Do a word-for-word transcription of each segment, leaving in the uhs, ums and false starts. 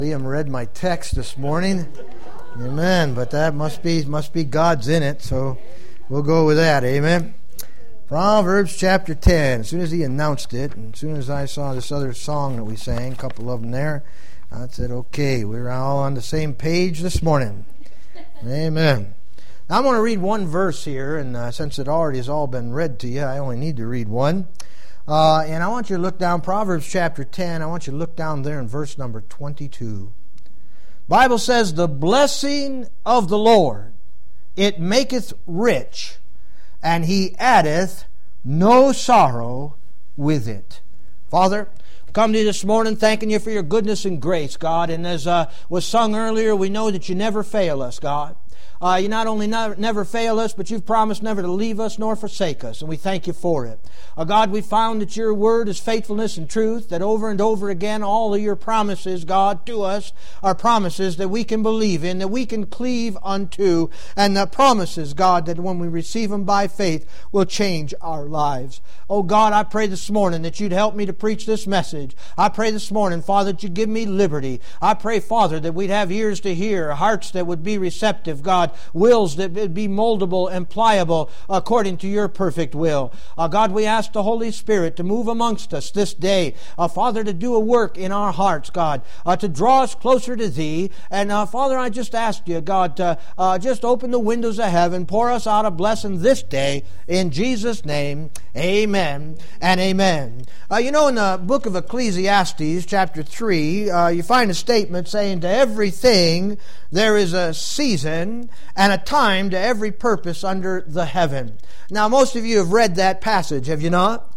Liam read my text this morning. Amen. But that must be must be God's in it, so we'll go with that. Amen. Proverbs chapter ten. As soon as he announced it, and as soon as I saw this other song that we sang, a couple of them there, I said, okay, we're all on the same page this morning. Amen. Now, I'm going to read one verse here, and uh, since it already has all been read to you, I only need to read one. Uh, and I want you to look down, Proverbs chapter ten, I want you to look down there in verse number twenty-two. Bible says, the blessing of the Lord, it maketh rich, and he addeth no sorrow with it. Father, come to you this morning thanking you for your goodness and grace, God. And as uh, was sung earlier, we know that you never fail us, God. Uh, you not only never, never fail us, but you've promised never to leave us nor forsake us, and we thank you for it. Uh, God, we found that your word is faithfulness and truth, that over and over again all of your promises, God, to us are promises that we can believe in, that we can cleave unto, and the promises, God, that when we receive them by faith will change our lives. Oh God, I pray this morning that you'd help me to preach this message. I pray this morning, Father, that you'd give me liberty. I pray, Father, that we'd have ears to hear, hearts that would be receptive, God, wills that would be moldable and pliable according to your perfect will. Uh, God, we ask the Holy Spirit to move amongst us this day. Uh, Father, to do a work in our hearts, God, uh, to draw us closer to Thee. And uh, Father, I just ask you, God, to uh, just open the windows of heaven, pour us out a blessing this day. In Jesus' name, amen and amen. Uh, you know, in the book of Ecclesiastes, chapter three, uh, you find a statement saying, to everything there is a season and a time to every purpose under the heaven. Now, most of you have read that passage, have you not?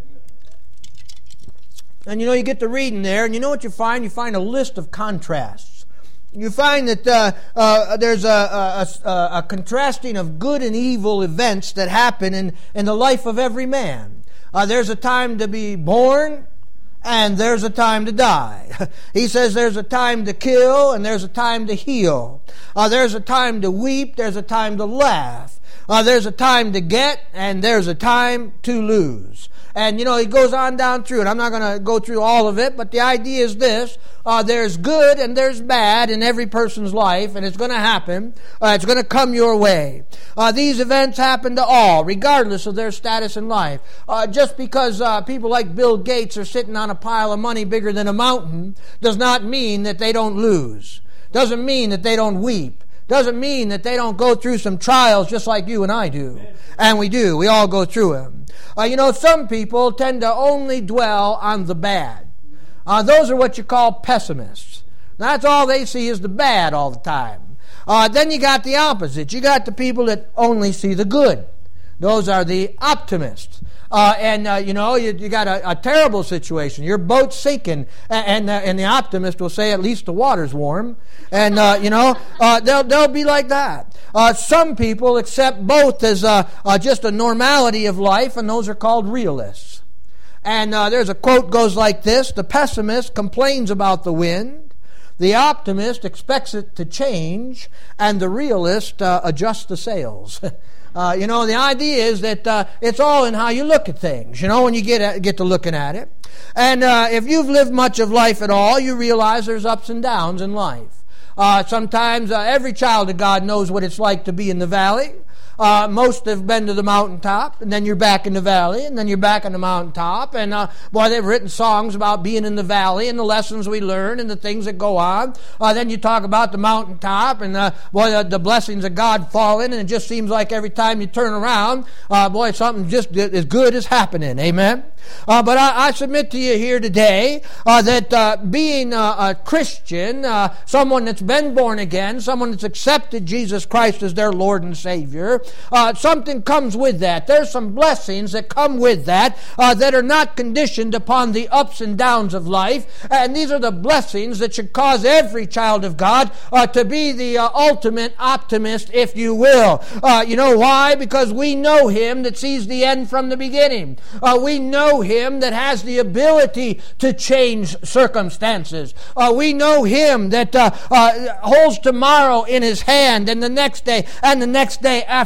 And you know, you get to reading there, and you know what you find? You find a list of contrasts. You find that uh, uh, there's a, a, a, a contrasting of good and evil events that happen in, in the life of every man. Uh, there's a time to be born, and there's a time to die. He says there's a time to kill, and there's a time to heal. Uh, there's a time to weep, there's a time to laugh. Uh, there's a time to get, and there's a time to lose. And, you know, he goes on down through it. I'm not going to go through all of it, but the idea is this. Uh, there's good and there's bad in every person's life, and it's going to happen. Uh, it's going to come your way. Uh, these events happen to all, regardless of their status in life. Uh, just because uh, people like Bill Gates are sitting on a pile of money bigger than a mountain does not mean that they don't lose. Doesn't mean that they don't weep. Doesn't mean that they don't go through some trials just like you and I do. And we do. We all go through them. Uh, you know, some people tend to only dwell on the bad. Uh, those are what you call pessimists. That's all they see is the bad all the time. Uh, then you got the opposite. You got the people that only see the good. Those are the optimists. Uh, and, uh, you know, you, you got a, a terrible situation. Your boat's sinking. And, and, uh, and the optimist will say, at least the water's warm. And, uh, you know, uh, they'll, they'll be like that. Uh, some people accept both as uh, uh, just a normality of life, and those are called realists. And uh, there's a quote goes like this: the pessimist complains about the wind, the optimist expects it to change, and the realist uh, adjusts the sails. Uh, you know, the idea is that uh, it's all in how you look at things, you know, when you get at, get to looking at it. And uh, if you've lived much of life at all, you realize there's ups and downs in life. Uh, sometimes uh, every child of God knows what it's like to be in the valley. Uh, most have been to the mountaintop, and then you're back in the valley, and then you're back on the mountaintop. And uh, boy, they've written songs about being in the valley and the lessons we learn and the things that go on. Uh, then you talk about the mountaintop, and uh, boy, the, the blessings of God falling, and it just seems like every time you turn around, uh, boy, something just as good is happening. Amen. Uh, but I, I submit to you here today uh, that uh, being uh, a Christian, uh, someone that's been born again, someone that's accepted Jesus Christ as their Lord and Savior, uh, something comes with that. There's some blessings that come with that uh, that are not conditioned upon the ups and downs of life. And these are the blessings that should cause every child of God uh, to be the uh, ultimate optimist, if you will. Uh, you know why? Because we know Him that sees the end from the beginning. Uh, we know Him that has the ability to change circumstances. Uh, we know Him that uh, uh, holds tomorrow in His hand, and the next day, and the next day after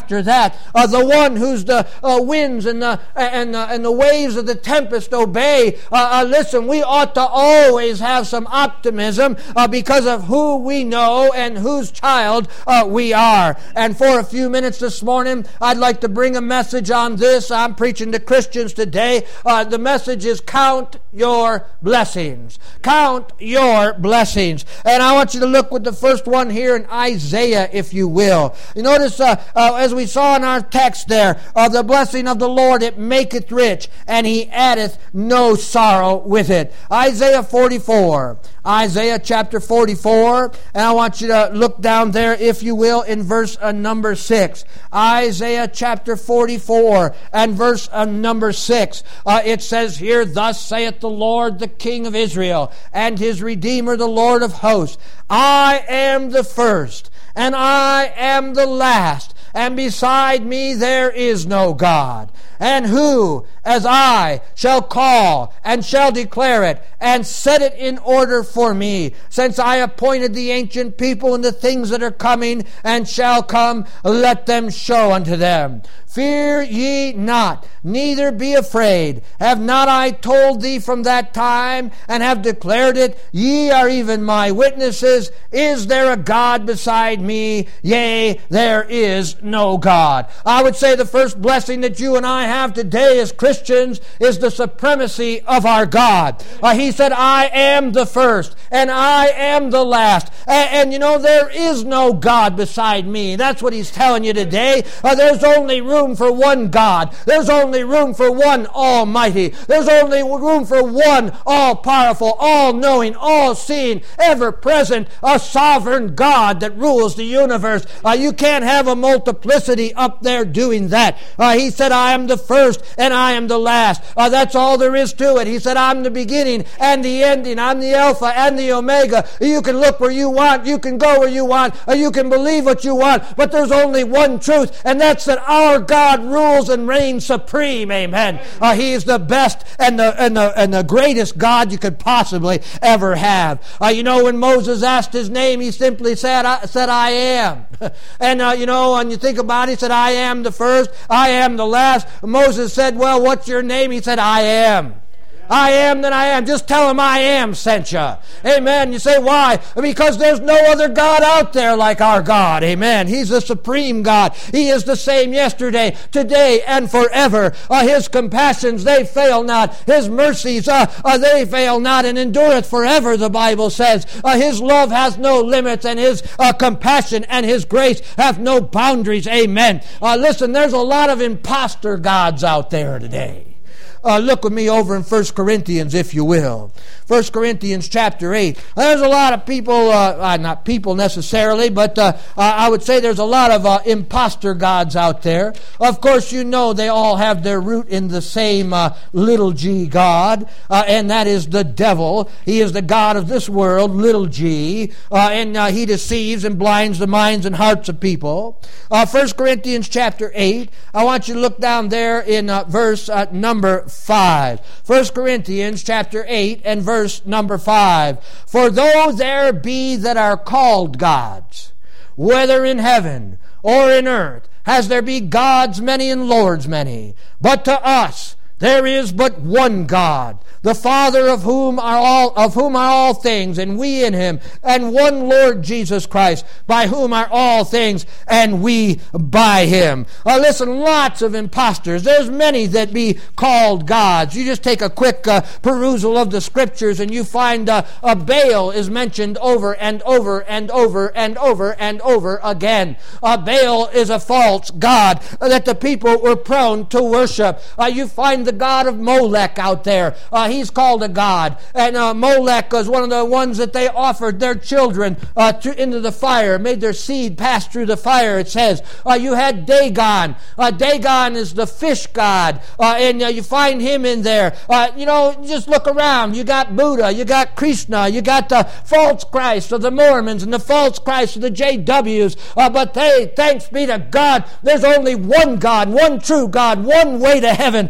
after that. Uh, the one whose the uh, winds and the and uh, and the waves of the tempest obey. Uh, uh, listen, we ought to always have some optimism uh, because of who we know and whose child uh, we are. And for a few minutes this morning, I'd like to bring a message on this. I'm preaching to Christians today. Uh, the message is count your blessings. Count your blessings. And I want you to look with the first one here in Isaiah, if you will. You notice, uh, uh, as we saw in our text there, uh, the blessing of the Lord, it maketh rich, and he addeth no sorrow with it. Isaiah forty-four. Isaiah chapter forty-four, and I want you to look down there, if you will, in verse uh, number six. Isaiah chapter forty-four and verse uh, number six. Uh, it says here, Thus saith the Lord, the King of Israel, and his Redeemer, the Lord of hosts, I am the first, and I am the last, and beside me there is no God. And who, as I, shall call and shall declare it and set it in order for me, since I appointed the ancient people and the things that are coming and shall come, let them show unto them. Fear ye not, neither be afraid. Have not I told thee from that time, and have declared it? Ye are even my witnesses. Is there a God beside me? Yea, there is no God. I would say the first blessing that you and I have today as Christians is the supremacy of our God. Uh, he said, I am the first, and I am the last. And, and you know, there is no God beside me. That's what he's telling you today. Uh, there's only room for one God. There's only room for one Almighty. There's only room for one all-powerful, all-knowing, all-seeing, ever-present, a sovereign God that rules the universe. Uh, you can't have a multiplicity up there doing that. Uh, he said, I am the first and I am the last. Uh, that's all there is to it. He said, I'm the beginning and the ending. I'm the Alpha and the Omega. You can look where you want. You can go where you want. Or you can believe what you want. But there's only one truth, and that's that our God rules and reigns supreme. Amen. Uh, he is the best and the and the and the greatest God you could possibly ever have. Uh, you know, when Moses asked his name, he simply said, I, said, I am. And, uh, you know, when you think about it, he said, I am the first, I am the last. Moses said, well, what's your name? He said, I am. I am that I am. Just tell him I am sent you. Amen. You say, why? Because there's no other God out there like our God. Amen. He's the supreme God. He is the same yesterday, today, and forever. Uh, his compassions, they fail not. His mercies, uh, uh, they fail not, and endureth forever, the Bible says. Uh, his love has no limits, and his uh, compassion and his grace have no boundaries. Amen. Uh, listen, there's a lot of imposter gods out there today. Uh, look with me over in First Corinthians, if you will. First Corinthians chapter eight. There's a lot of people, uh, uh, not people necessarily, but uh, uh, I would say there's a lot of uh, imposter gods out there. Of course, you know they all have their root in the same uh, little g God, uh, and that is the devil. He is the god of this world, little g, uh, and uh, he deceives and blinds the minds and hearts of people. Uh, First Corinthians chapter eight, I want you to look down there in uh, verse uh, number five. First Corinthians chapter eight and verse number five. For though there be that are called gods, whether in heaven or in earth, as there be gods many and lords many, but to us there is but one God, the Father of whom are all of whom are all things, and we in him, and one Lord Jesus Christ, by whom are all things, and we by him. Uh, listen, lots of impostors. There's many that be called gods. You just take a quick uh, perusal of the scriptures, and you find uh, a Baal is mentioned over and over and over and over and over again. Uh, Baal is a false god that the people were prone to worship. Uh, you find the god of Molech out there. Uh, he's called a god. And uh, Molech was one of the ones that they offered their children uh, to, into the fire, made their seed pass through the fire, it says. Uh, you had Dagon. Uh, Dagon is the fish god. Uh, and uh, you find him in there. Uh, you know, just look around. You got Buddha. You got Krishna. You got the false Christ of the Mormons and the false Christ of the J Ws. Uh, but they, thanks be to God, there's only one God, one true God, one way to heaven, uh,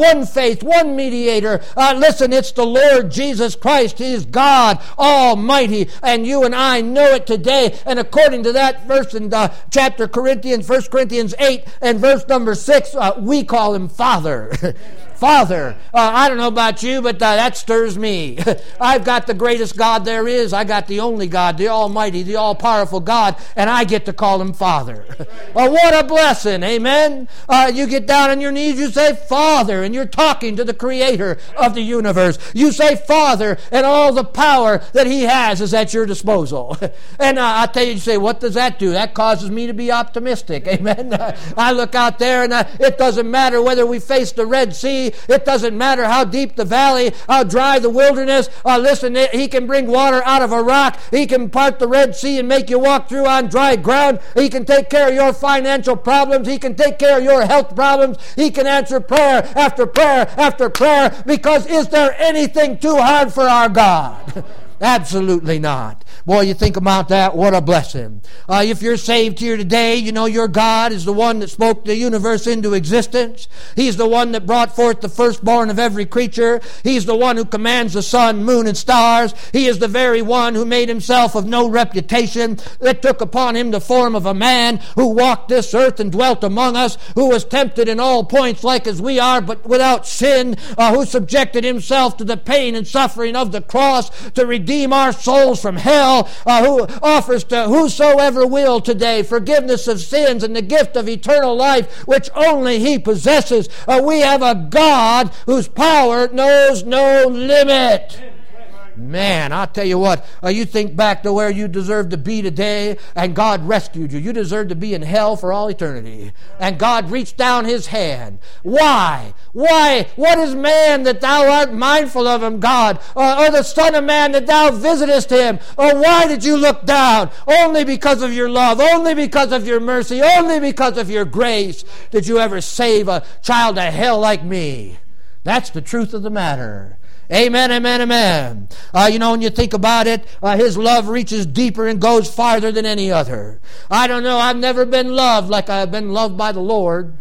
one faith, one mediator. Uh, listen, it's the Lord Jesus Christ. He is God Almighty, and you and I know it today. And according to that verse in uh, chapter Corinthians, First Corinthians eight and verse number six, uh, we call him Father. Father. Uh, I don't know about you, but uh, that stirs me. I've got the greatest God there is. I got the only God, the Almighty, the all-powerful God, and I get to call him Father. Uh, what a blessing, amen? Uh, you get down on your knees, you say Father, and you're talking to the Creator of the universe. You say Father, and all the power that he has is at your disposal. And uh, I tell you, you say, what does that do? That causes me to be optimistic, amen? Uh, I look out there, and uh, it doesn't matter whether we face the Red Sea. It doesn't matter how deep the valley, how dry the wilderness. Uh, listen, he can bring water out of a rock. He can part the Red Sea and make you walk through on dry ground. He can take care of your financial problems. He can take care of your health problems. He can answer prayer after prayer after prayer, because is there anything too hard for our God? Absolutely not. Boy, you think about that, what a blessing. Uh, if you're saved here today, you know your God is the one that spoke the universe into existence. He's the one that brought forth the firstborn of every creature. He's the one who commands the sun, moon, and stars. He is the very one who made himself of no reputation, that took upon him the form of a man, who walked this earth and dwelt among us, who was tempted in all points like as we are, but without sin, uh, who subjected himself to the pain and suffering of the cross to redeem our souls from hell, uh, who offers to whosoever will today forgiveness of sins and the gift of eternal life, which only he possesses. Uh, we have a God whose power knows no limit. Man, I'll tell you what, uh, you think back to where you deserve to be today, and God rescued you. You deserve to be in hell for all eternity. And God reached down his hand. Why? Why? What is man that thou art mindful of him, God? Uh, or the son of man that thou visitest him? Or why did you look down? Only because of your love. Only because of your mercy. Only because of your grace did you ever save a child of hell like me. That's the truth of the matter. Amen, amen, amen. Uh, you know, when you think about it, uh, his love reaches deeper and goes farther than any other. I don't know, I've never been loved like I've been loved by the Lord.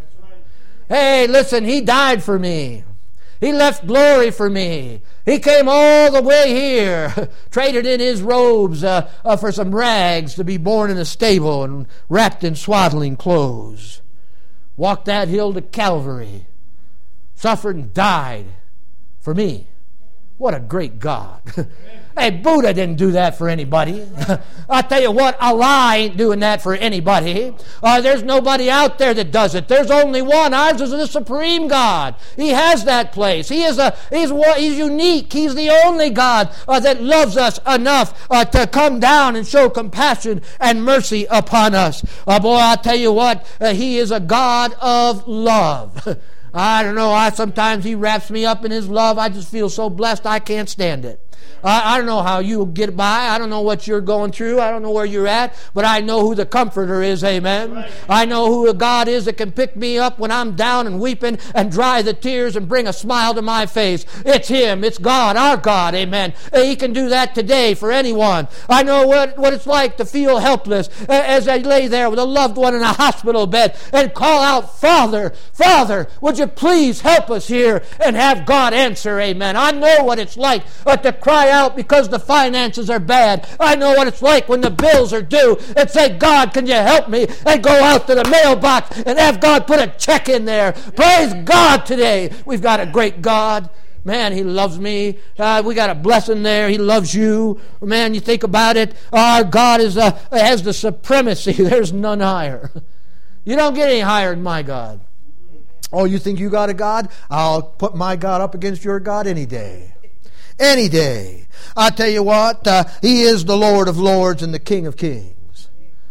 Hey, listen, he died for me. He left glory for me. He came all the way here, traded in his robes uh, uh, for some rags to be born in a stable and wrapped in swaddling clothes. Walked that hill to Calvary, suffered and died for me. What a great God. Hey, Buddha didn't do that for anybody. I tell you what, Allah ain't doing that for anybody. Uh, there's nobody out there that does it. There's only one. Ours is the supreme God. He has that place. He is a he's he's unique. He's the only God uh, that loves us enough uh, to come down and show compassion and mercy upon us. Uh, boy, I tell you what, uh, he is a God of love. I don't know, I sometimes he wraps me up in his love. I just feel so blessed I can't stand it. I, I don't know how you get by. I don't know what you're going through. I don't know where you're at. But I know who the Comforter is, amen. Right. I know who a God is that can pick me up when I'm down and weeping and dry the tears and bring a smile to my face. It's him. It's God, our God, amen. He can do that today for anyone. I know what, what it's like to feel helpless as I lay there with a loved one in a hospital bed and call out, Father, Father, would you please help us here, and have God answer, amen. I know what it's like uh, to cry out because the finances are bad. I know what it's like when the bills are due and say, God, can you help me? And go out to the mailbox and have God put a check in there. Praise God today. We've got a great God. Man, he loves me. Uh, we got a blessing there. He loves you. Man, you think about it. Our God is uh, has the supremacy. There's none higher. You don't get any higher than my God. Oh, you think you got a God? I'll put my God up against your God any day. Any day. I tell you what, uh, he is the Lord of lords and the King of kings.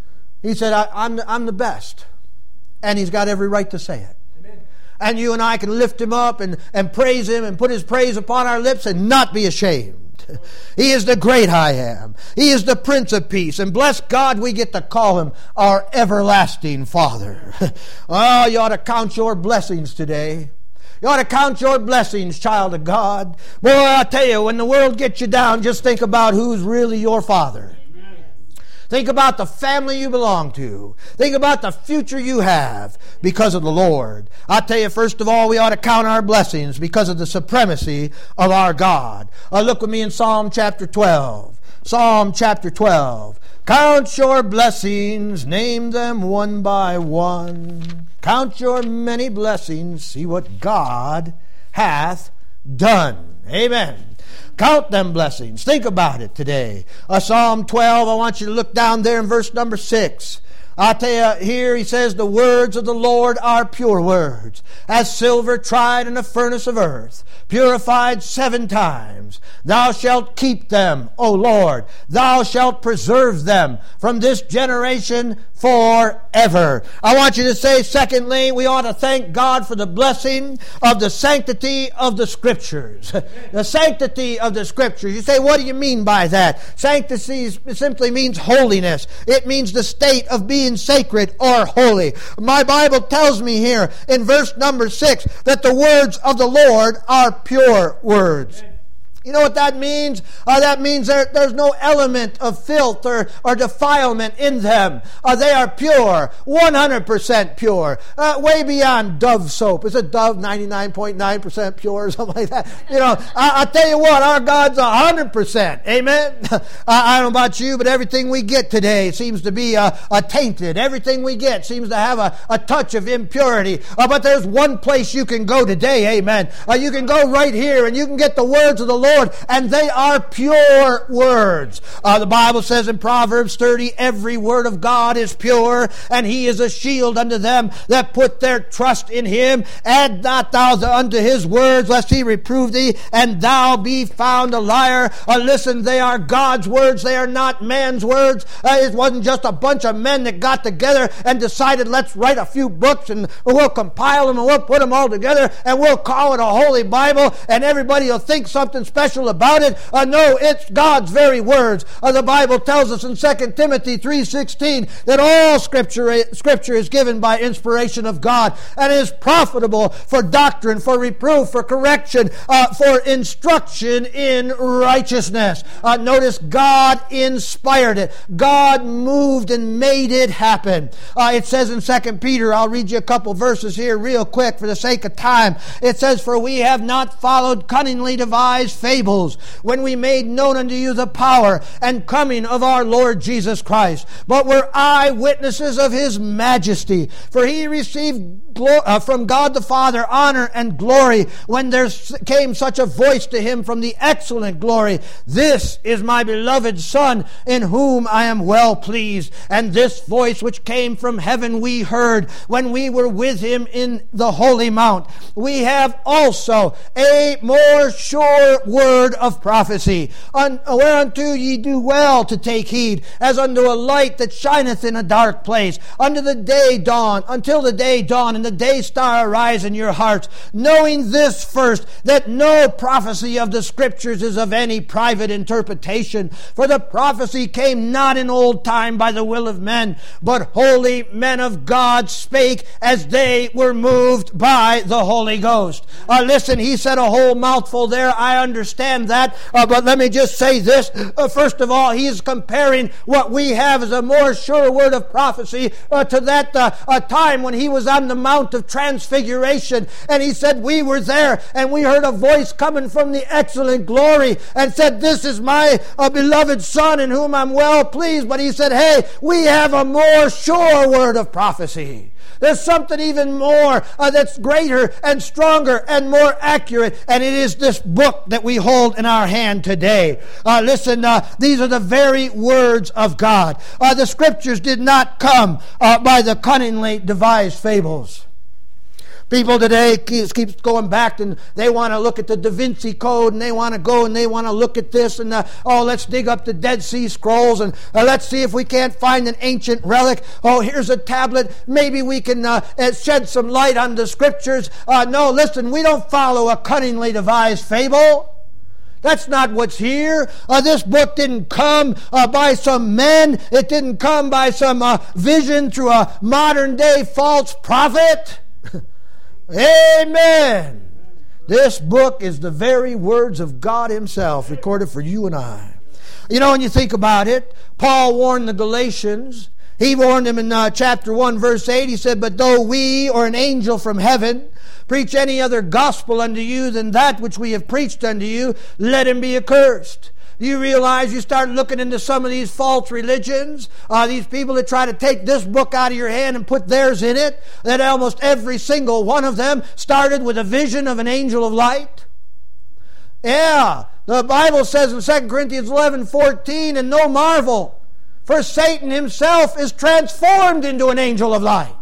He said, I, I'm, I'm the best. And he's got every right to say it. Amen. And you and I can lift him up and, and praise him and put his praise upon our lips and not be ashamed. He is the great I am. He is the Prince of Peace. And bless God, we get to call him our everlasting Father. Oh, you ought to count your blessings today. You ought to count your blessings, child of God. Boy, I tell you, when the world gets you down, just think about who's really your Father. Think about the family you belong to. Think about the future you have because of the Lord. I tell you, first of all, we ought to count our blessings because of the supremacy of our God. Uh, look with me in Psalm chapter twelve. Psalm chapter twelve. Count your blessings, name them one by one. Count your many blessings, see what God hath done. Amen. Count them blessings. Think about it today. Uh, Psalm twelve, I want you to look down there in verse number six. I tell you, here he says, the words of the Lord are pure words, as silver tried in a furnace of earth, purified seven times. Thou shalt keep them, O Lord. Thou shalt preserve them from this generation forever. I want you to say, secondly, we ought to thank God for the blessing of the sanctity of the Scriptures. The sanctity of the Scriptures. You say, what do you mean by that? Sanctity simply means holiness. It means the state of being sacred or holy. My Bible tells me here in verse number six that the words of the Lord are pure words. You know what that means? Uh, that means there, there's no element of filth or, or defilement in them. Uh, they are pure, one hundred percent pure, uh, way beyond Dove soap. Is it Dove ninety-nine point nine percent pure or something like that? You know, I, I tell you what, our God's one hundred percent. Amen? uh, I don't know about you, but everything we get today seems to be uh, uh, tainted. Everything we get seems to have a, a touch of impurity. Uh, but there's one place you can go today. Amen. Uh, you can go right here and you can get the words of the Lord. And they are pure words. Uh, the Bible says in Proverbs thirty, every word of God is pure, and he is a shield unto them that put their trust in him. Add not thou unto his words, lest he reprove thee, and thou be found a liar. Uh, listen, they are God's words. They are not man's words. Uh, it wasn't just a bunch of men that got together and decided, let's write a few books, and we'll compile them, and we'll put them all together, and we'll call it a Holy Bible, and everybody will think something special about it. Uh, no, it's God's very words. Uh, the Bible tells us in Second Timothy three sixteen that all scripture, scripture is given by inspiration of God and is profitable for doctrine, for reproof, for correction, uh, for instruction in righteousness. Uh, notice God inspired it. God moved and made it happen. Uh, it says in Second Peter, I'll read you a couple verses here real quick for the sake of time. It says, for we have not followed cunningly devised fables, when we made known unto you the power and coming of our Lord Jesus Christ, but were eyewitnesses of his majesty. For he received glo- uh, from God the Father honor and glory when there came such a voice to him from the excellent glory, this is my beloved Son, in whom I am well pleased. And this voice which came from heaven we heard when we were with him in the holy mount. We have also a more sure word of prophecy, Un- whereunto ye do well to take heed, as unto a light that shineth in a dark place, unto the day dawn, until the day dawn, and the day star arise in your hearts, knowing this first, that no prophecy of the Scriptures is of any private interpretation. For the prophecy came not in old time by the will of men, but holy men of God spake as they were moved by the Holy Ghost. Uh, listen, he said a whole mouthful there. I understand that. Uh, but let me just say this. Uh, first of all, he is comparing what we have as a more sure word of prophecy uh, to that uh, a time when he was on the Mount of Transfiguration. And he said, we were there and we heard a voice coming from the excellent glory and said, this is my uh, beloved Son in whom I'm well pleased. But he said, hey, we have a more sure word of prophecy. There's something even more uh, that's greater and stronger and more accurate, and it is this book that we hold in our hand today. Uh, listen, uh, these are the very words of God. Uh, the Scriptures did not come uh, by the cunningly devised fables. People today keeps, keeps going back and they want to look at the Da Vinci Code and they want to go and they want to look at this and uh, oh, let's dig up the Dead Sea Scrolls and uh, let's see if we can't find an ancient relic. Oh, here's a tablet. Maybe we can uh, shed some light on the Scriptures. Uh, no, listen, we don't follow a cunningly devised fable. That's not what's here. Uh, this book didn't come uh, by some men. It didn't come by some uh, vision through a modern day false prophet. Amen. This book is the very words of God himself recorded for you and I. You know, when you think about it, Paul warned the Galatians. He warned them in uh, chapter one, verse eight. He said, "But though we or an angel from heaven preach any other gospel unto you than that which we have preached unto you, let him be accursed." You realize you start looking into some of these false religions, uh, these people that try to take this book out of your hand and put theirs in it, that almost every single one of them started with a vision of an angel of light. Yeah, the Bible says in Second Corinthians eleven fourteen, "And no marvel, for Satan himself is transformed into an angel of light.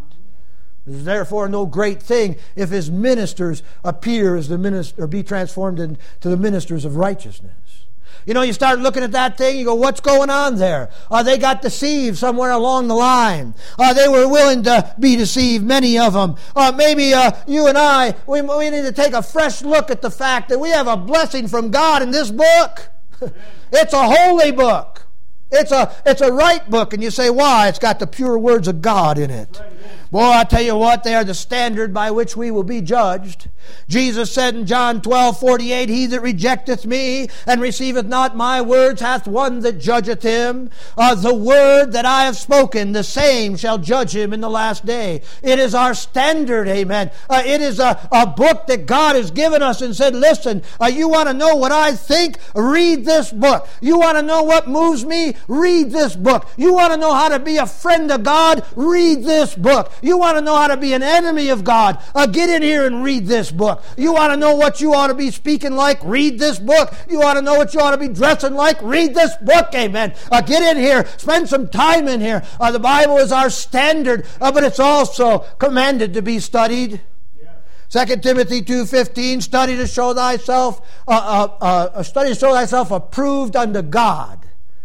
It is therefore no great thing if his ministers appear as the minister, or be transformed into the ministers of righteousness." You know, you start looking at that thing, you go, what's going on there? Uh, they got deceived somewhere along the line. Uh, they were willing to be deceived, many of them. Uh, maybe uh, you and I, we, we need to take a fresh look at the fact that we have a blessing from God in this book. It's a holy book. It's a, it's a right book. And you say, why? It's got the pure words of God in it. Boy, I tell you what, they are the standard by which we will be judged. Jesus said in John twelve forty-eight, "He that rejecteth me and receiveth not my words hath one that judgeth him. Uh, the word that I have spoken, the same shall judge him in the last day." It is our standard, amen. Uh, it is a, a book that God has given us and said, listen, uh, you want to know what I think? Read this book. You want to know what moves me? Read this book. You want to know how to be a friend of God? Read this book. You want to know how to be an enemy of God? Uh, get in here and read this book. You want to know what you ought to be speaking like? Read this book. You want to know what you ought to be dressing like? Read this book, amen. Uh, get in here. Spend some time in here. Uh, the Bible is our standard, uh, but it's also commanded to be studied. Second Timothy two fifteen, "Study to show thyself, uh, uh, uh, study to show thyself approved unto God,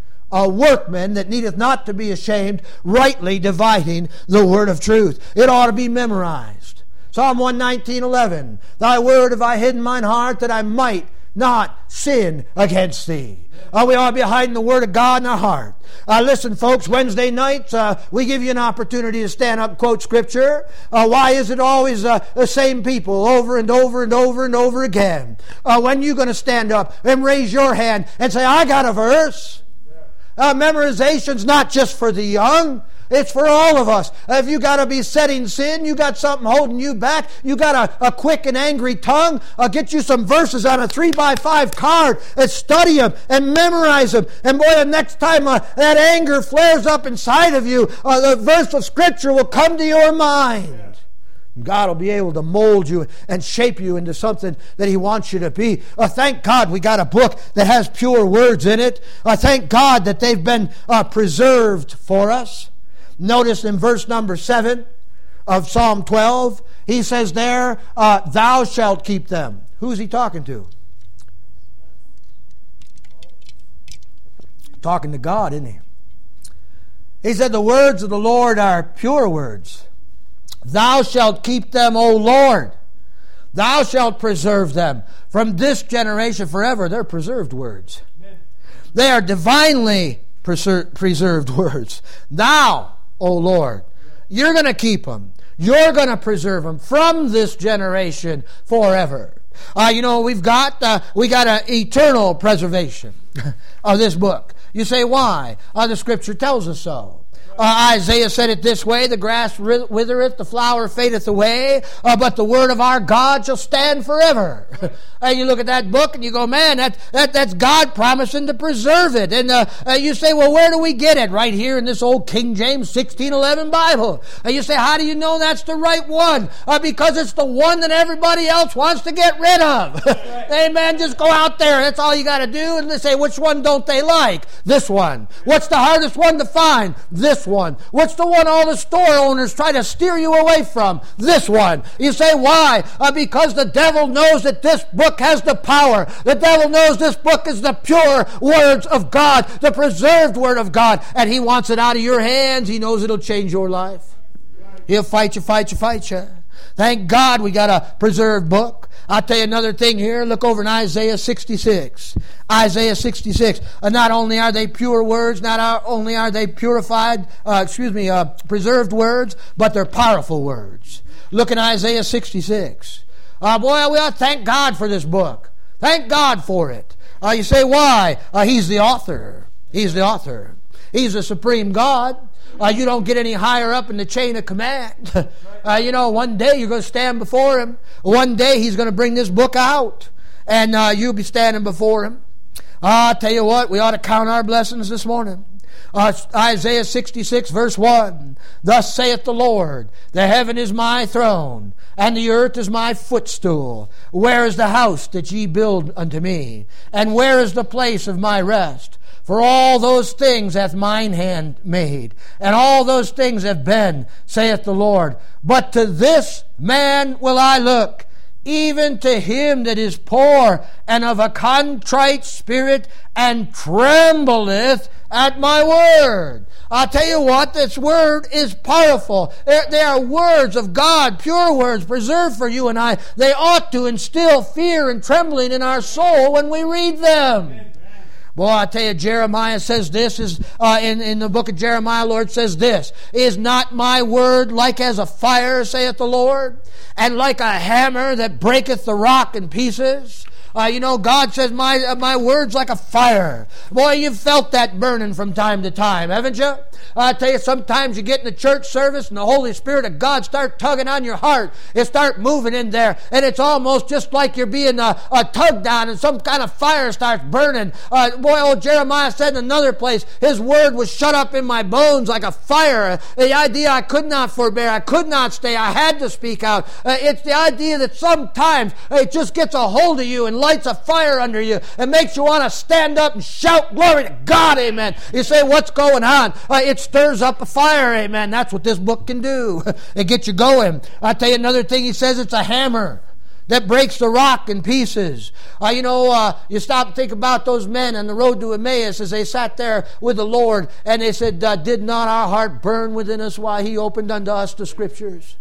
a workman that needeth not to be ashamed, rightly dividing the word of truth." It ought to be memorized. Psalm one nineteen eleven, "Thy word have I hid in mine heart, that I might not sin against thee." Uh, we ought to be hiding the Word of God in our heart. Uh, listen, folks, Wednesday nights, uh, we give you an opportunity to stand up and quote Scripture. Uh, why is it always uh, the same people over and over and over and over again? Uh, when are you going to stand up and raise your hand and say, I got a verse? Uh, memorization's not just for the young. It's for all of us. If you got to be setting sin, you got something holding you back, you got a, a quick and angry tongue, uh, get you some verses on a three by five card and study them and memorize them. And boy, the next time uh, that anger flares up inside of you, uh, the verse of Scripture will come to your mind. God will be able to mold you and shape you into something that He wants you to be. Uh, thank God we got a book that has pure words in it. Uh, thank God that they've been uh, preserved for us. Notice in verse number seven of Psalm twelve, he says there, uh, "Thou shalt keep them." Who's he talking to? Talking to God, isn't he? He said, "The words of the Lord are pure words. Thou shalt keep them, O Lord. Thou shalt preserve them from this generation forever." They're preserved words. Amen. They are divinely preser- preserved words. Thou, O Lord, you're going to keep them. You're going to preserve them from this generation forever. Uh, you know, we've got uh, we got an eternal preservation of this book. You say, why? Uh, the Scripture tells us so. Uh, Isaiah said it this way, "The grass withereth, the flower fadeth away, uh, but the word of our God shall stand forever." And you look at that book and you go, man, that, that that's God promising to preserve it. And uh, uh, you say, well, where do we get it? Right here in this old King James sixteen eleven Bible. And you say, how do you know that's the right one? Uh, because it's the one that everybody else wants to get rid of. Right. Amen. Just go out there. That's all you got to do. And they say, which one don't they like? This one. What's the hardest one to find? This one. What's the one all the store owners try to steer you away from? This one. You say, why? Uh, because the devil knows that this book has the power. The devil knows this book is the pure words of God, the preserved word of God, and he wants it out of your hands. He knows it'll change your life. He'll fight you, fight you, fight you. Thank God we got a preserved book. I'll tell you another thing here. Look over in Isaiah sixty-six. Isaiah sixty-six. Uh, not only are they pure words, not only are they purified, uh, excuse me, uh, preserved words, but they're powerful words. Look in Isaiah sixty-six. Uh, boy, we ought to thank God for this book. Thank God for it. Uh, you say, why? Uh, he's the author. He's the author. He's the supreme God. Uh, you don't get any higher up in the chain of command. uh, you know, one day you're going to stand before Him. One day He's going to bring this book out, and uh, you'll be standing before Him. Uh, I'll tell you what, we ought to count our blessings this morning. Uh, Isaiah sixty-six verse one. Thus saith the Lord, the heaven is my throne, and the earth is my footstool. Where is the house that ye build unto me? And where is the place of my rest? For all those things hath mine hand made, and all those things have been, saith the Lord. But to this man will I look, even to him that is poor and of a contrite spirit, and trembleth at my word. I'll tell you what, this word is powerful. They are words of God, pure words, preserved for you and I. They ought to instill fear and trembling in our soul when we read them. Amen. Boy, I tell you, Jeremiah says this, is uh, in, in the book of Jeremiah, Lord says this, is not my word like as a fire, saith the Lord, and like a hammer that breaketh the rock in pieces? Uh, you know, God says, my uh, my word's like a fire. Boy, you've felt that burning from time to time, haven't you? I tell you, sometimes you get in the church service and the Holy Spirit of God start tugging on your heart. It start moving in there, and it's almost just like you're being uh, uh, tugged on, and some kind of fire starts burning. Uh, boy, old Jeremiah said in another place, his word was shut up in my bones like a fire. The idea I could not forbear, I could not stay, I had to speak out. Uh, it's the idea that sometimes it just gets a hold of you and lights a fire under you and makes you want to stand up and shout glory to God, amen. You say, what's going on? Uh, it stirs up a fire, amen. That's what this book can do. It gets you going. I'll tell you another thing he says, it's a hammer that breaks the rock in pieces. Uh, you know, uh, you stop and think about those men on the road to Emmaus as they sat there with the Lord, and they said, uh, did not our heart burn within us while He opened unto us the Scriptures?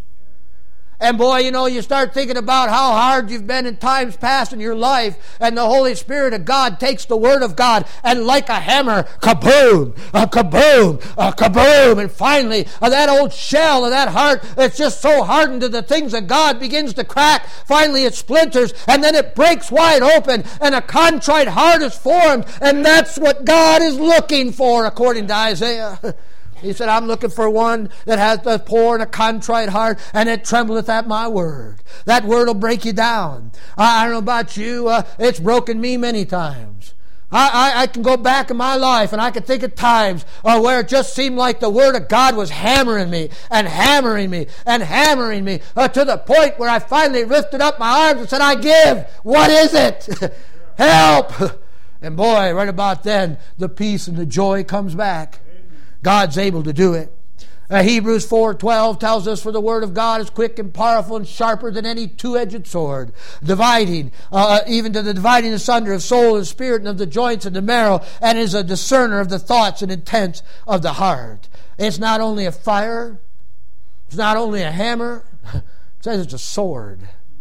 And boy, you know, you start thinking about how hard you've been in times past in your life, and the Holy Spirit of God takes the Word of God and like a hammer, kaboom, a kaboom, a kaboom, and finally uh, that old shell of that heart that's just so hardened to the things of God begins to crack. Finally it splinters, and then it breaks wide open, and a contrite heart is formed, and that's what God is looking for, according to Isaiah. He said, I'm looking for one that has the poor and a contrite heart, and it trembleth at my word. That word will break you down. I, I don't know about you, uh, it's broken me many times. I, I, I can go back in my life, and I can think of times uh, where it just seemed like the Word of God was hammering me and hammering me and hammering me uh, to the point where I finally lifted up my arms and said, I give. What is it? Help. And boy, right about then, the peace and the joy comes back. God's able to do it. Uh, Hebrews four twelve tells us, for the word of God is quick and powerful and sharper than any two-edged sword, dividing, uh, even to the dividing asunder of soul and spirit and of the joints and the marrow, and is a discerner of the thoughts and intents of the heart. It's not only a fire, it's not only a hammer, it says it's a sword,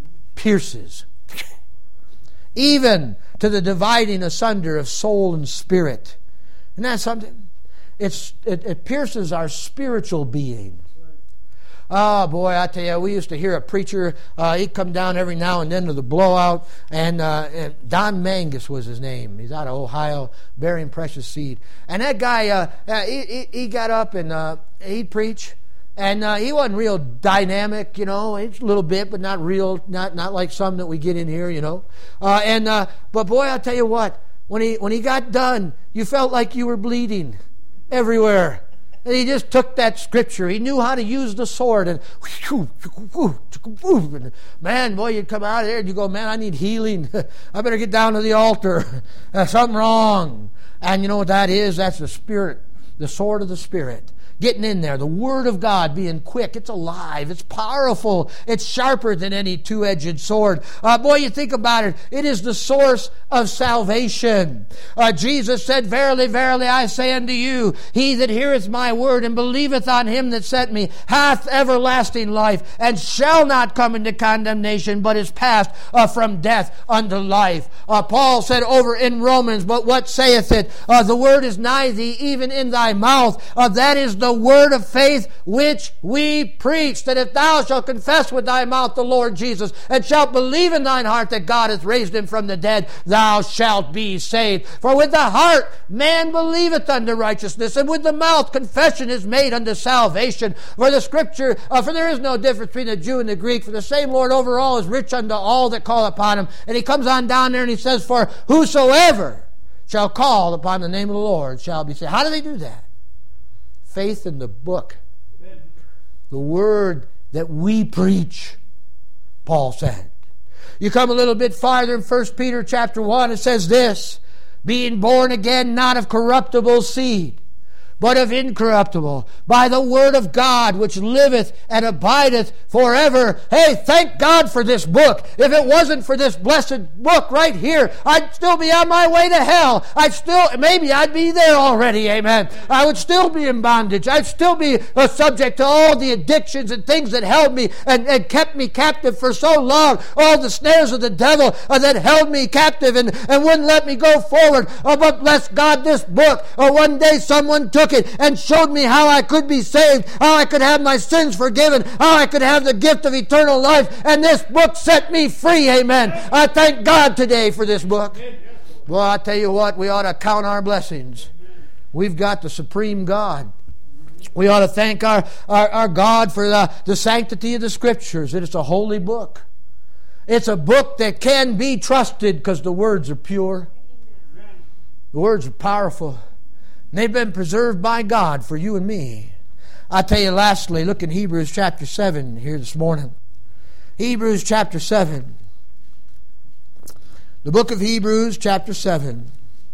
pierces, even to the dividing asunder of soul and spirit. Isn't that something? It's, it, it pierces our spiritual being. Oh boy, I tell you, we used to hear a preacher, uh, he'd come down every now and then to the blowout, and, uh, and Don Mangus was his name. He's out of Ohio, bearing precious seed. And that guy, uh, uh, he, he got up and uh, he'd preach, and uh, he wasn't real dynamic, you know, it's a little bit, but not real, not not like some that we get in here, you know. Uh, and uh, but boy, I'll tell you what, when he when he got done, you felt like you were bleeding everywhere. And he just took that scripture. He knew how to use the sword. And, and man, boy, you'd come out of there and you go, man, I need healing. I better get down to the altar. There's something wrong. And you know what that is? That's the Spirit, the sword of the Spirit. Getting in there, the Word of God being quick. It's alive. It's powerful. It's sharper than any two-edged sword. Uh, boy, you think about it. It is the source of salvation. Uh, Jesus said, verily, verily, I say unto you, he that heareth my word and believeth on him that sent me hath everlasting life, and shall not come into condemnation, but is passed uh, from death unto life. Uh, Paul said over in Romans, but what saith it? Uh, the word is nigh thee, even in thy thy mouth. Uh, that is the word of faith which we preach, that if thou shalt confess with thy mouth the Lord Jesus, and shalt believe in thine heart that God hath raised him from the dead, thou shalt be saved. For with the heart man believeth unto righteousness, and with the mouth confession is made unto salvation. For the scripture, uh, for there is no difference between the Jew and the Greek, for the same Lord over all is rich unto all that call upon him. And he comes on down there and he says, for whosoever shall call upon the name of the Lord shall be saved. How do they do that? Faith in the book. Amen. The word that we preach, Paul said. You come a little bit farther in First Peter chapter one, it says this, being born again, not of corruptible seed, but of incorruptible, by the word of God, which liveth and abideth forever. Hey, thank God for this book. If it wasn't for this blessed book right here, I'd still be on my way to hell. I'd still, maybe I'd be there already, amen. I would still be in bondage. I'd still be uh, subject to all the addictions and things that held me and, and kept me captive for so long. All the snares of the devil uh, that held me captive and, and wouldn't let me go forward. Uh, but bless God, this book, uh, one day someone took it and showed me how I could be saved, how I could have my sins forgiven, how I could have the gift of eternal life, and this book set me free, amen. I thank God today for this book. Well, I tell you what, we ought to count our blessings. We've got the supreme God. We ought to thank our, our, our God for the, the sanctity of the Scriptures. It is a holy book. It's a book that can be trusted because the words are pure. The words are powerful. They've been preserved by God for you and me. I tell you lastly, look in Hebrews chapter seven here this morning. Hebrews chapter seven. The book of Hebrews chapter seven.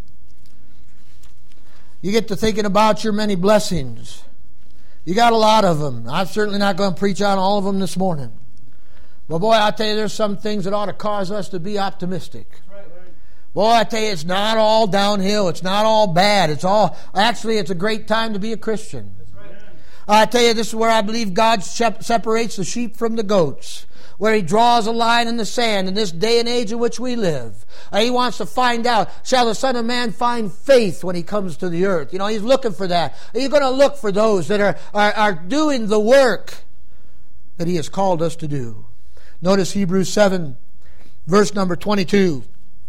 You get to thinking about your many blessings. You got a lot of them. I'm certainly not going to preach on all of them this morning. But boy, I tell you, there's some things that ought to cause us to be optimistic. Boy, I tell you, it's not all downhill. It's not all bad. It's all, actually, it's a great time to be a Christian. That's right. I tell you, this is where I believe God separates the sheep from the goats, where He draws a line in the sand in this day and age in which we live. Uh, he wants to find out, shall the Son of Man find faith when He comes to the earth? You know, He's looking for that. He's going to look for those that are, are, are doing the work that He has called us to do. Notice Hebrews seven, verse number twenty-two.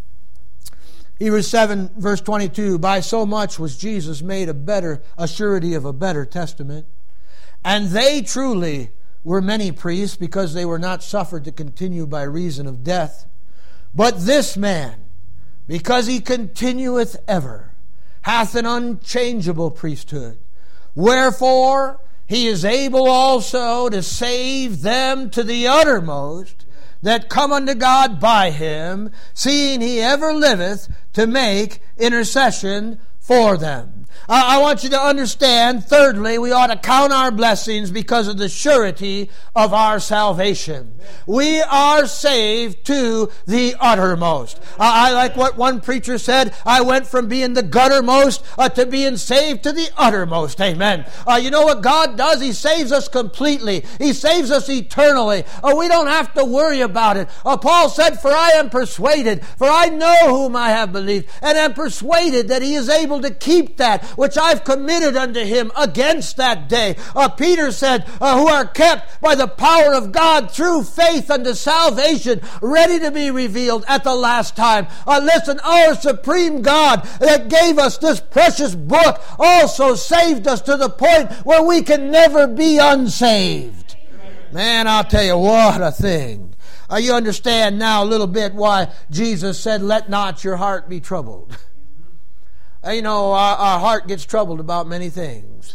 Hebrews seven, verse twenty-two, by so much was Jesus made a better, a surety of a better testament. And they truly were many priests, because they were not suffered to continue by reason of death. But this man, because he continueth ever, hath an unchangeable priesthood. Wherefore he is able also to save them to the uttermost that come unto God by him, seeing he ever liveth to make intercession for them. I want you to understand, thirdly, we ought to count our blessings because of the surety of our salvation. We are saved to the uttermost. I like what one preacher said, I went from being the guttermost uh, to being saved to the uttermost. Amen. Uh, you know what God does? He saves us completely. He saves us eternally. Uh, we don't have to worry about it. Uh, Paul said, for I am persuaded, for I know whom I have believed, and am persuaded that He is able to keep that which I've committed unto Him against that day. Uh, Peter said, uh, who are kept by the power of God through faith unto salvation, ready to be revealed at the last time. Uh, listen, our supreme God that gave us this precious book also saved us to the point where we can never be unsaved. Man, I'll tell you, what a thing. Uh, you understand now a little bit why Jesus said, let not your heart be troubled. You know, our, our heart gets troubled about many things.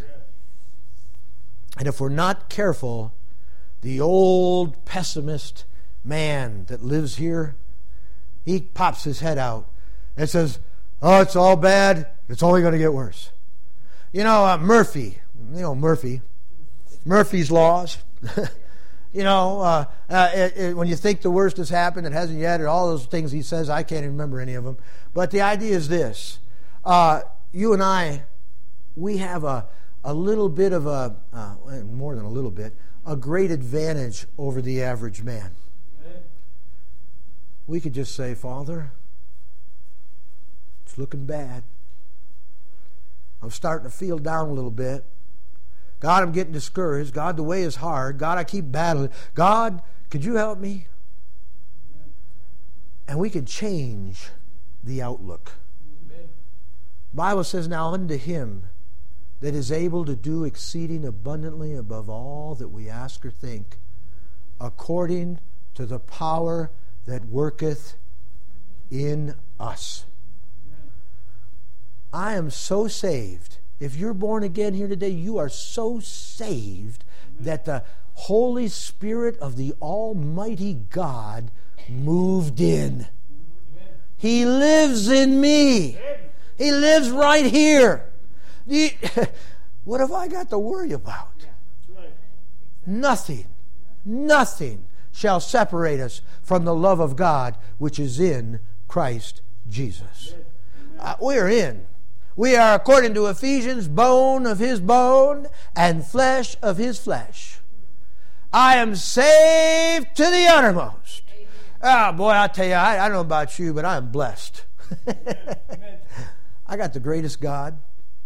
And if we're not careful, the old pessimist man that lives here, he pops his head out and says, oh, it's all bad. It's only going to get worse. You know, uh, Murphy, you know, Murphy, Murphy's laws. You know, uh, uh, it, it, when you think the worst has happened, it hasn't yet, and all those things he says, I can't even remember any of them. But the idea is this. Uh, you and I, we have a, a little bit of a, uh, more than a little bit, a great advantage over the average man. We could just say, Father, it's looking bad. I'm starting to feel down a little bit. God, I'm getting discouraged. God, the way is hard. God, I keep battling. God, could you help me? And we can change the outlook. Amen. The Bible says, now unto him that is able to do exceeding abundantly above all that we ask or think, according to the power that worketh in us. Amen. I am so saved. If you're born again here today, you are so saved that the Holy Spirit of the Almighty God moved in. Amen. He lives in me. Amen. He lives right here. You, what have I got to worry about? Yeah, that's right. Nothing, nothing shall separate us from the love of God which is in Christ Jesus. Uh, we are in. We are, according to Ephesians, bone of his bone and flesh of his flesh. I am saved to the uttermost. Ah, oh, boy, I tell you, I, I don't know about you, but I am blessed. Amen. I got the greatest God.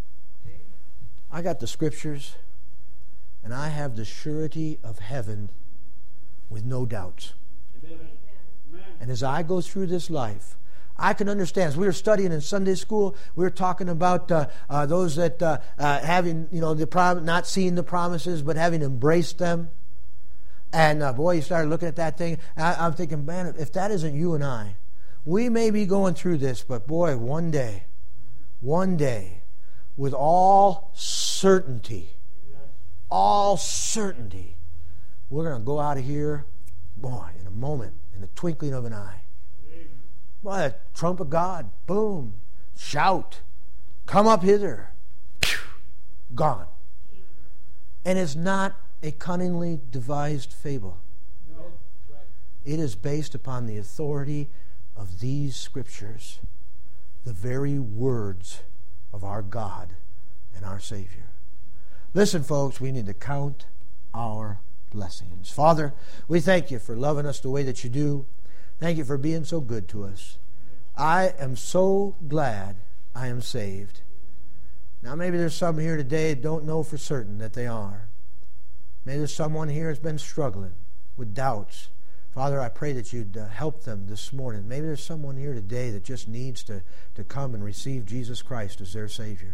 I got the Scriptures. And I have the surety of heaven with no doubts. Amen. And as I go through this life, I can understand. As we were studying in Sunday school, we were talking about uh, uh, those that uh, uh, having, you know, the prom- not seeing the promises, but having embraced them. And uh, boy, you started looking at that thing. I, I'm thinking, man, if that isn't you and I, we may be going through this, but boy, one day, one day, with all certainty, all certainty, we're going to go out of here, boy, in a moment, in the twinkling of an eye. Boy, the trump of God, boom, shout, come up hither, pew, gone. And it's not a cunningly devised fable. No. It is based upon the authority of these Scriptures, the very words of our God and our Savior. Listen, folks, we need to count our blessings. Father, we thank you for loving us the way that you do. Thank you for being so good to us. I am so glad I am saved. Now maybe there's some here today that don't know for certain that they are. Maybe there's someone here that's been struggling with doubts. Father, I pray that you'd uh, help them this morning. Maybe there's someone here today that just needs to, to come and receive Jesus Christ as their Savior.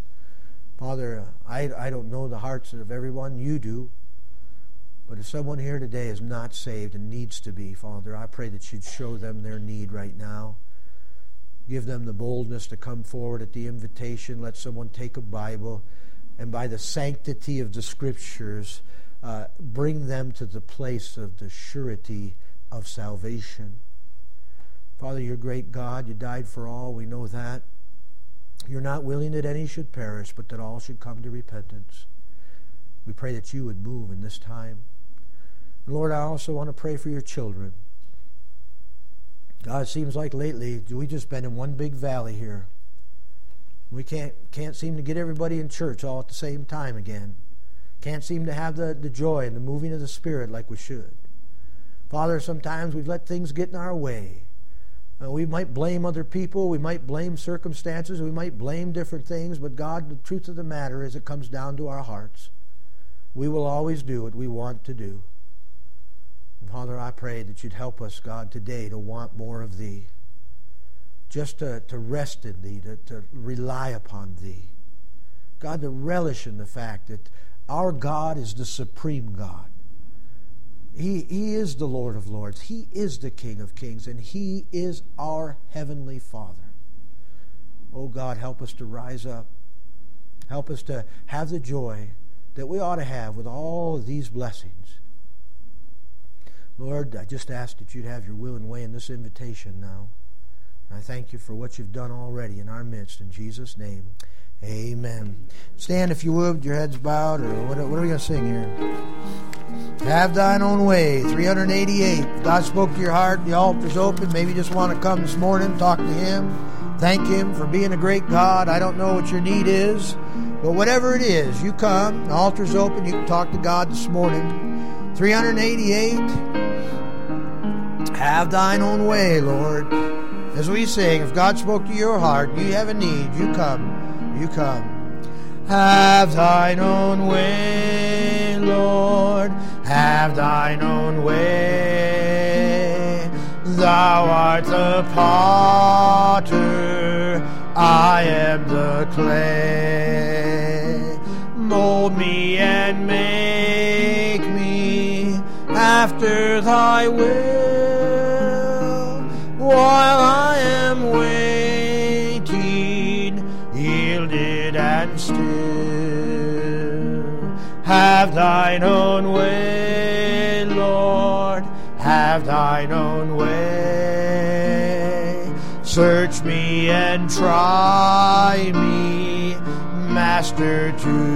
Father, uh, I, I don't know the hearts of everyone. You do. But if someone here today is not saved and needs to be, Father, I pray that you'd show them their need right now. Give them the boldness to come forward at the invitation. Let someone take a Bible and by the sanctity of the Scriptures, uh, bring them to the place of the surety of salvation. Father, you're great God. You died for all. We know that. You're not willing that any should perish, but that all should come to repentance. We pray that you would move in this time. Lord, I also want to pray for your children. God, it seems like lately we've just been in one big valley here. We can't can't seem to get everybody in church all at the same time again. Can't seem to have the, the joy and the moving of the Spirit like we should. Father, sometimes we've let things get in our way. Uh, we might blame other people. We might blame circumstances. We might blame different things. But God, the truth of the matter is it comes down to our hearts. We will always do what we want to do. Father, I pray that you'd help us, God, today to want more of Thee. Just to, to rest in Thee, to, to rely upon Thee. God, to relish in the fact that our God is the supreme God. He, he is the Lord of Lords. He is the King of Kings, and He is our Heavenly Father. Oh God, help us to rise up. Help us to have the joy that we ought to have with all of these blessings. Lord, I just ask that you'd have your will and way in this invitation now. And I thank you for what you've done already in our midst. In Jesus' name, amen. Stand if you would, with your heads bowed, or what, what are we going to sing here? Have thine own way, three eighty-eight. If God spoke to your heart, the altar's open. Maybe you just want to come this morning, talk to Him, thank Him for being a great God. I don't know what your need is, but whatever it is, you come, the altar's open, you can talk to God this morning. three eighty-eight. Have thine own way, Lord. As we sing, if God spoke to your heart, you have a need, you come, you come. Have thine own way, Lord, have thine own way. Thou art the potter, I am the clay. Mold me and make me after thy will, while I am waiting, yielded and still. Have thine own way, Lord, have thine own way. Search me and try me, Master,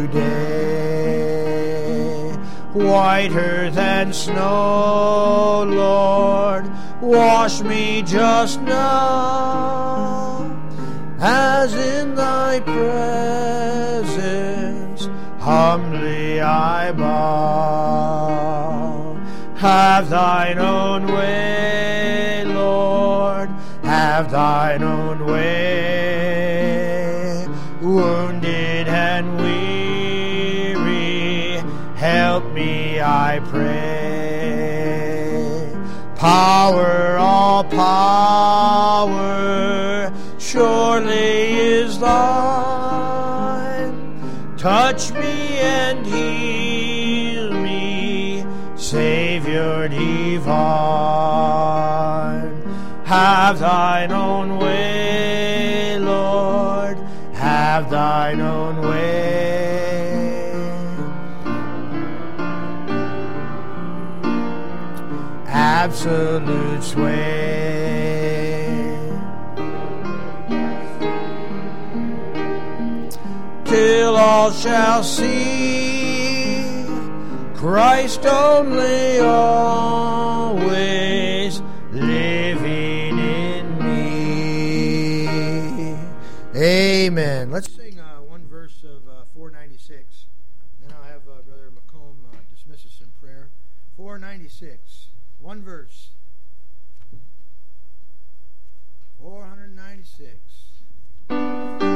today. Whiter than snow, Lord, wash me just now, as in thy presence humbly I bow. Have thine own way, Lord, have thine own way. Wounded and weary, help me, I pray. Power, all power, surely is thine. Touch me and heal me, Savior divine. Have thine own way, Lord, have thine own way. Absolute sway, till all shall see Christ only, always living in me. Amen. Let's sing uh, one verse of uh, four ninety-six. Then I'll have uh, Brother McComb uh, dismiss us in prayer. four ninety-six. One verse. four ninety-six.